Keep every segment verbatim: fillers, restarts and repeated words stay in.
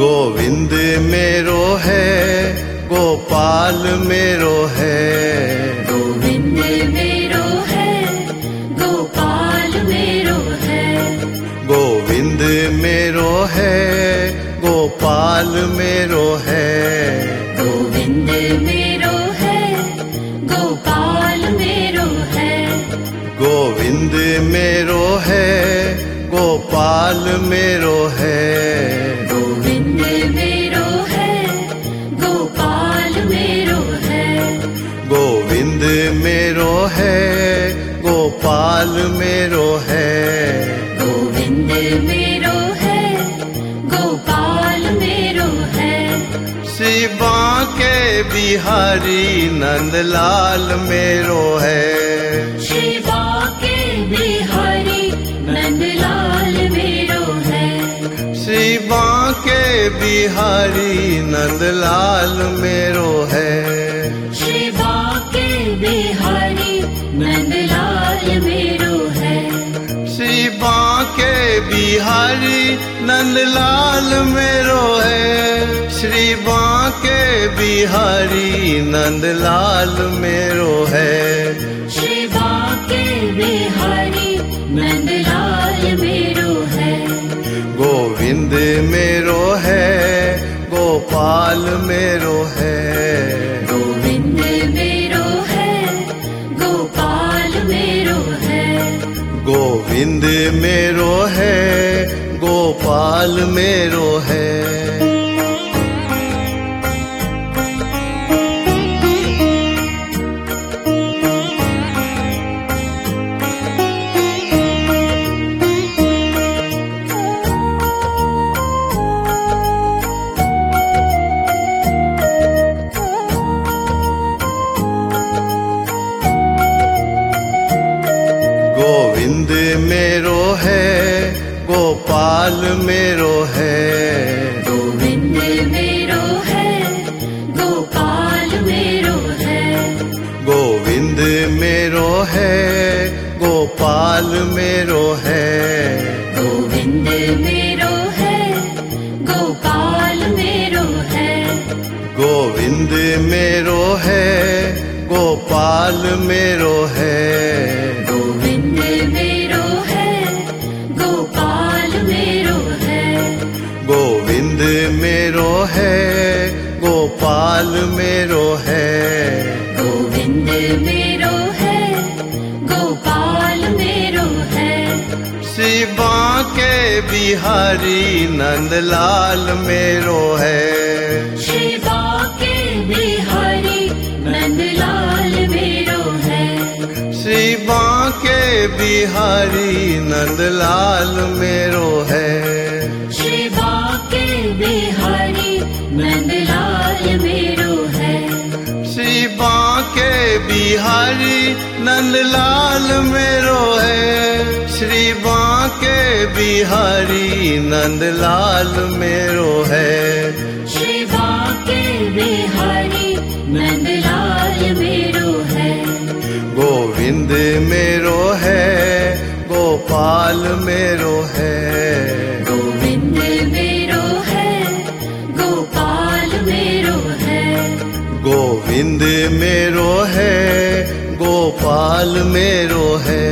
गोविंद मेरो है, गोपाल मेरो है। गोविंद मेरो है, गोपाल मेरो है। गोविंद मेरो है, गोपाल मेरो है। गोविंद मेरो है, गोपाल मेरो है। गोविंद मेरो है, गोपाल मेरो है। गोविंद मेरो है, गोपाल मेरो है। गोविंद मेरो है, गोपाल मेरो है। गोविंद मेरो है, गोपाल मेरो है। श्री बांके बिहारी नंदलाल मेरो है। श्री बांके बिहारी नंदलाल मेरो है। श्री बांके बिहारी नंदलाल मेरो है। श्री बांके बिहारी नंदलाल मेरो है। श्री बांके बिहारी नंदलाल मेरो है। श्री बांके बिहारी नंदलाल मेरो है। श्री बांके बिहारी नंदलाल मेरो है। गोविंद मेरो है, गोपाल मेरो है। गोविंद मेरो है, गोपाल मेरो है। गोविंद मेरो है, गोपाल मेरो है। गोविंद मेरो है, गोपाल मेरो है। गोविंद मेरो है, गोपाल मेरो है। गोविंद मेरो है, गोपाल मेरो है। गोविंद मेरो है, गोपाल मेरो है। गोविंद मेरो है, गोपाल मेरो है। गोविंद मेरो है, गोपाल मेरो है। गोविंद मेरो है, गोपाल मेरो है। गोविंद मेरो है, गोपाल मेरो है। श्री बांके बिहारी नंदलाल मेरो है। श्री बांके बिहारी नंदलाल मेरो है। श्री बांके बिहारी नंदलाल मेरो है। श्री बांके बिहारी नंदलाल मेरो है। श्री बांके बिहारी नंदलाल मेरो है। श्री बांके बिहारी नंदलाल मेरो है। श्री बांके बिहारी नंदलाल मेरो है। गोविंद मेरो है, गोपाल मेरो है। गोविंद मेरो है, गोपाल मेरो है। गोविंद मेरो है, गोपाल मेरो है।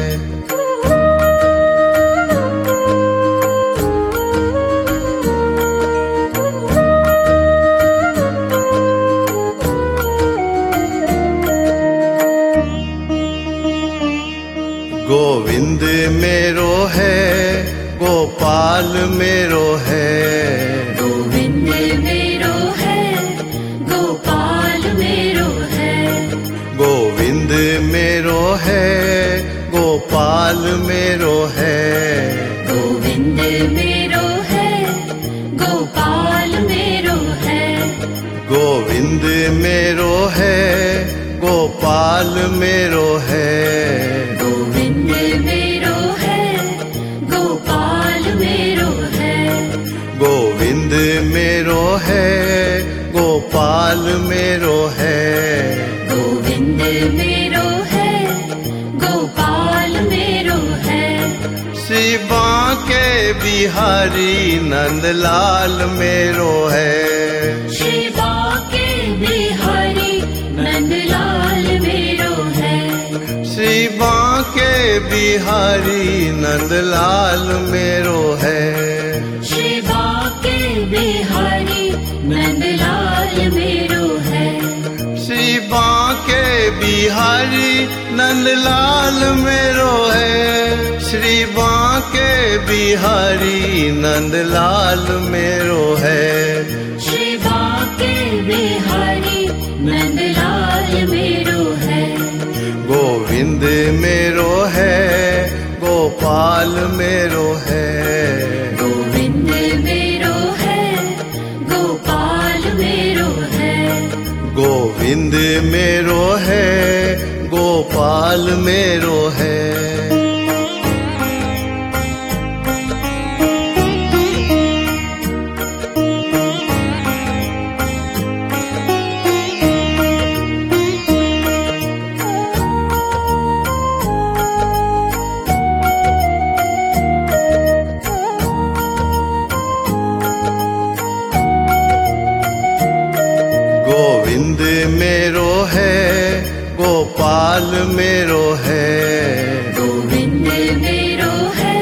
गोविंद मेरो है, गोपाल मेरो है। गोविंद मेरो है, गोपाल मेरो है। गोविंद मेरो है, गोपाल मेरो है। गोविंद मेरो है, गोपाल मेरो है। गोविंद मेरो है, गोपाल मेरो है। गोविंद मेरो है, गोपाल मेरो है। गोविंद मेरो है, गोपाल मेरो है। गोविंद मेरो है, गोपाल मेरो है। श्री श्री बांके बिहारी नंदलाल मेरो है। श्री बांके बिहारी नंदलाल मेरो है। श्री बांके बिहारी नंदलाल मेरो है। श्री बांके बिहारी नंदलाल मेरो है। श्री बांके बिहारी नंदलाल मेरो है। श्री बांके बिहारी नंदलाल मेरो है। श्री बांके बिहारी नंदलाल मेरो है। गोविंद मेरो है, गोपाल मेरो है। गोविंद मेरो है, गोपाल मेरो है। गोविंद मेरो है, गोपाल मेरो है। गोविंद मेरो है, गोपाल मेरो है। गोविंद मेरो है,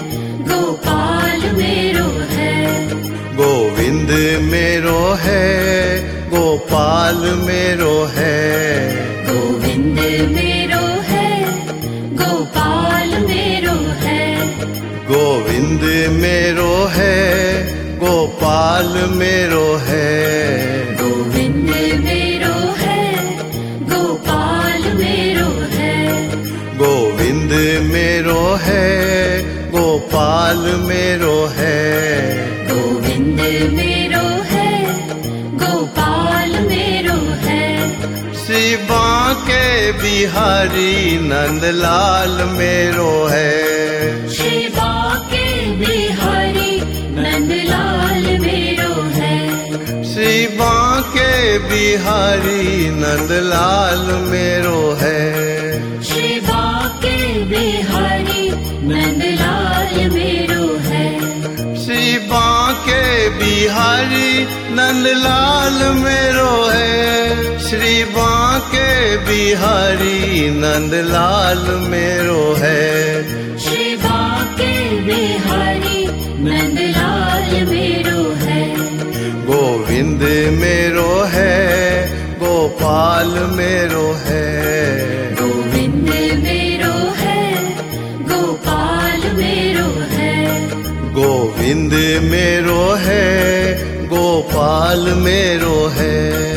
गोपाल मेरो है। गोविंद मेरो है, गोपाल मेरो है। गोविंद मेरो है, गोपाल मेरो है। गोविंद मेरो है, गोपाल मेरो है। गोविंद मेरो है, गोपाल मेरो है। गोविंद मेरो है, गोपाल मेरो है। गोविंद मेरो है, गोपाल मेरो है। श्री बांके बिहारी नंदलाल मेरो है। श्री बांके बिहारी नंदलाल मेरो है। श्री बांके बिहारी नंदलाल मेरो है। श्री बांके बिहारी नंदलाल मेरो है। श्री बांके बिहारी नंदलाल मेरो है। श्री बांके बिहारी नंदलाल मेरो है। श्री बांके बिहारी नंदलाल मेरो है। गोविंद मेरो है, गोपाल मेरो है। गोविंद मेरो है, गोपाल मेरो है। गोविंद मेरो है, गोपाल मेरो है।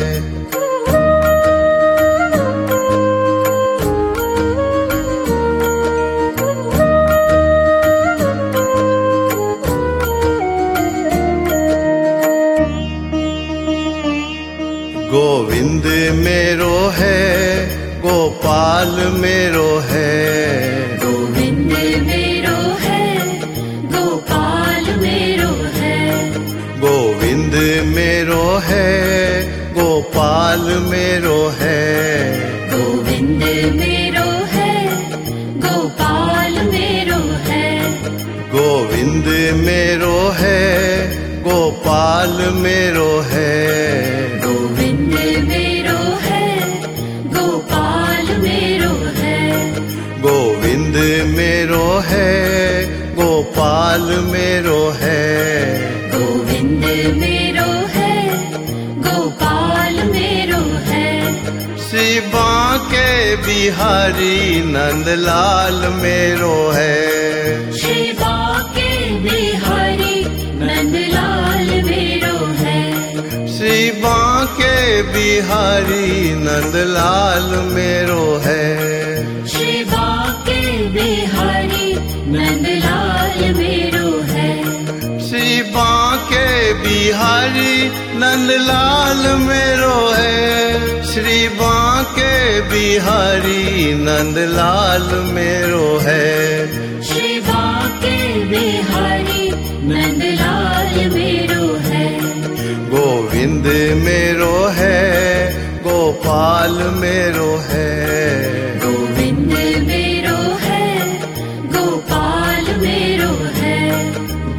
गोविंद मेरो है, गोपाल मेरो है। गोविंद मेरो है, गोपाल मेरो है। गोविंद मेरो है, गोपाल मेरो है। गोविंद मेरो है, गोपाल मेरो है। गोविंद मेरो है, गोपाल मेरो है। गोविंद मेरो है, गोपाल मेरो है। गोविंद मेरो है, गोपाल मेरो है। गोविंद मेरो है, गोपाल मेरो है। श्री बांके बिहारी नंदलाल मेरो है। श्री बांके बिहारी नंदलाल मेरो है। श्री बांके बिहारी नंदलाल मेरो है। श्री बांके बिहारी नंदलाल मेरो है। श्री बांके बिहारी नंदलाल मेरो है। श्री बांके बिहारी नंदलाल मेरो है। श्री बांके बिहारी नंदलाल मेरो है। गोविंद मेरो है, गोपाल मेरो है। गोविंद मेरो है, गोपाल मेरो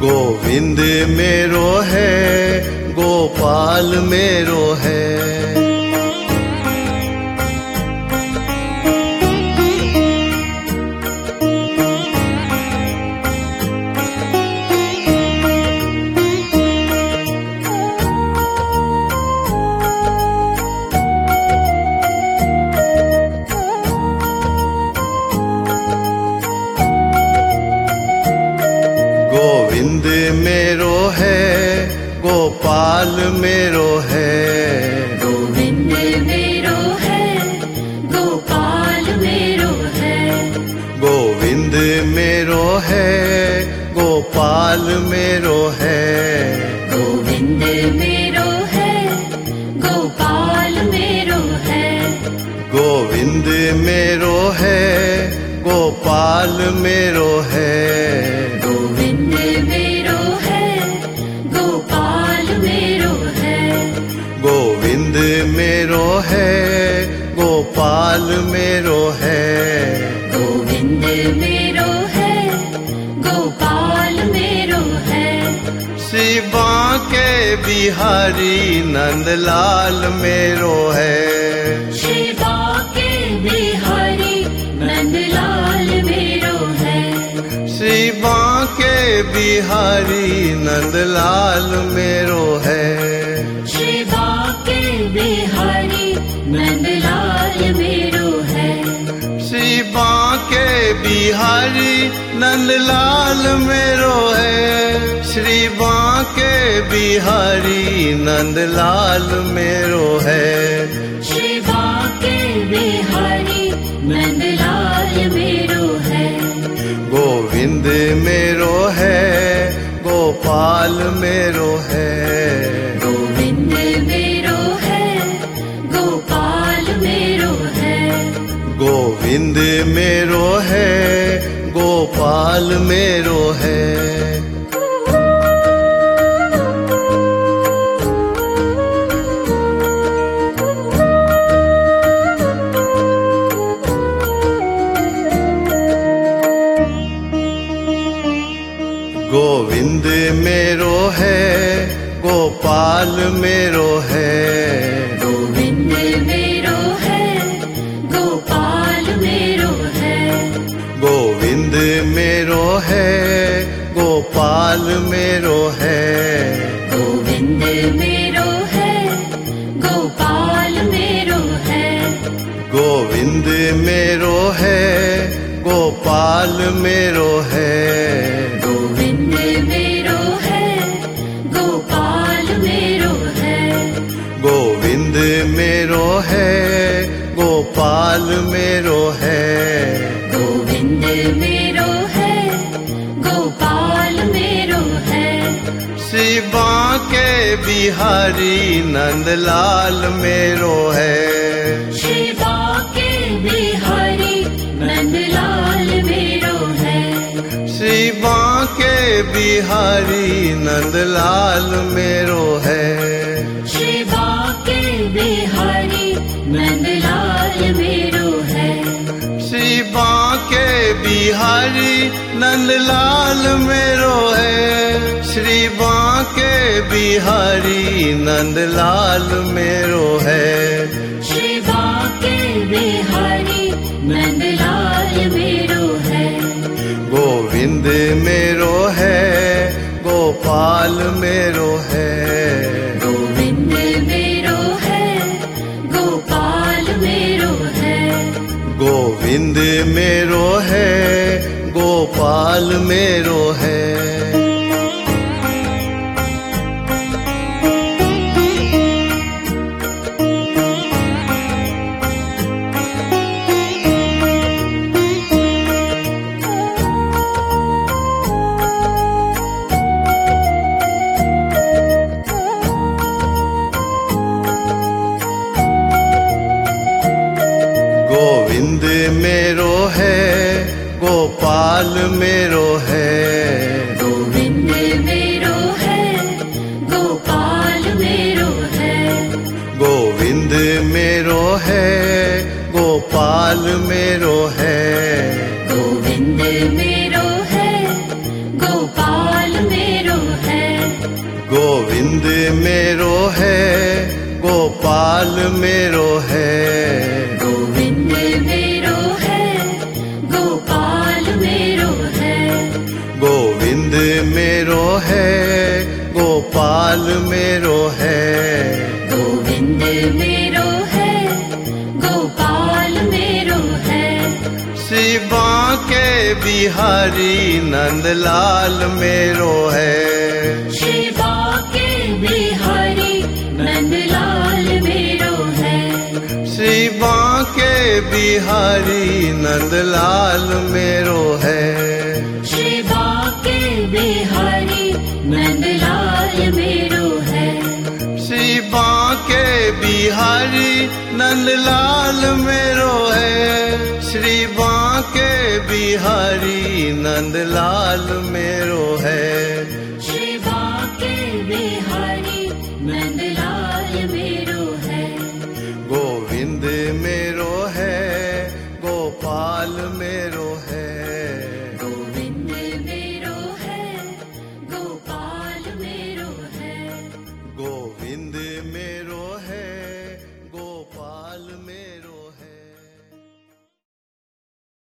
गोविंद मेरो है, गोपाल मेरो है। गोविंद मेरो है, गोपाल मेरो है। गोविंद मेरो है, गोपाल मेरो है। गोविंद मेरो है, गोपाल मेरो है। गोविंद मेरो है, गोपाल मेरो है। गोविंद मेरो है, गोपाल मेरो है। गोविंद मेरो है, गोपाल मेरो है। गोविंद मेरो है, गोपाल मेरो है। गोविंद मेरो है, गोपाल मेरो है। श्री बांके बिहारी नंदलाल मेरो है। श्री बांके बिहारी नंदलाल मेरो है। श्री बांके बिहारी नंदलाल मेरो है। श्री बांके बिहारी नंदलाल मेरो है। श्री बांके बिहारी नंदलाल मेरो है। श्री बांके बिहारी नंदलाल मेरो है। श्री बांके बिहारी नंदलाल मेरो है। गोविंद मेरो है, गोपाल मेरो है। गोविंद मेरो है, गोपाल मेरो है। गोविंद मेरो है, गोपाल मेरो है। गोविंद मेरो है, गोपाल मेरो है। गोविंद मेरो है, गोपाल मेरो है। गोविंद मेरो है, गोपाल मेरो है। गोविंद मेरो है, गोपाल मेरो है। गोविंद मेरो है, गोपाल मेरो है। गोविंद मेरो है, गोपाल मेरो है। गोविंद मेरो है, गोपाल मेरो है। गोविंद मेरो है, गोपाल मेरो है। श्री बांके बिहारी नंदलाल मेरो है। श्री बांके बिहारी नंदलाल मेरो है। श्री बांके बिहारी नंदलाल मेरो है। श्री बांके बिहारी नंदलाल मेरो है। श्री बांके बिहारी नंदलाल मेरो है। श्री बांके बिहारी नंदलाल मेरो है। श्री बांके बिहारी नंदलाल मेरो है। गोविंद मेरो है, गोपाल मेरो है। गोविंद मेरो है, गोपाल मेरो है। गोविंद मेरो है, गोपाल मेरो है। गोविंद मेरो है, गोपाल मेरो है। गोविंद मेरो है, गोपाल मेरो है। गोविंद मेरो है, गोपाल मेरो है। गोविंद मेरो है, गोपाल मेरो गोविंद मेरो है, गोपाल मेरो है। गोविंद मेरो है, गोपाल मेरो है। गोविंद मेरो है, गोपाल मेरो है। गोविंद मेरो है, गोपाल मेरो है। श्री बांके बिहारी नंदलाल मेरो है। श्री बांके बिहारी नंदलाल मेरो है। श्री बांके बिहारी नंदलाल मेरो है। श्री बांके बिहारी नंदलाल मेरो है। श्री बांके बिहारी नंदलाल मेरो है। श्री बांके बिहारी नंदलाल मेरो है।